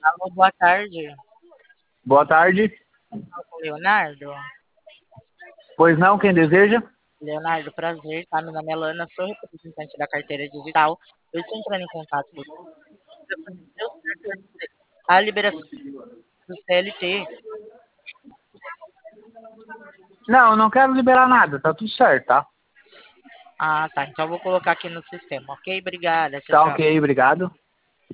Alô, boa tarde. Boa tarde. Leonardo. Pois não, quem deseja? Leonardo, prazer, tá? Meu nome é Lana, sou representante da carteira digital. Eu estou entrando em contato com você para saber se deu certo a liberação do CLT. Não, eu não quero liberar nada, tá tudo certo, tá? Ah, tá. Então eu vou colocar aqui no sistema, ok? Obrigada. Tchau, Tá tchau. ok, obrigado.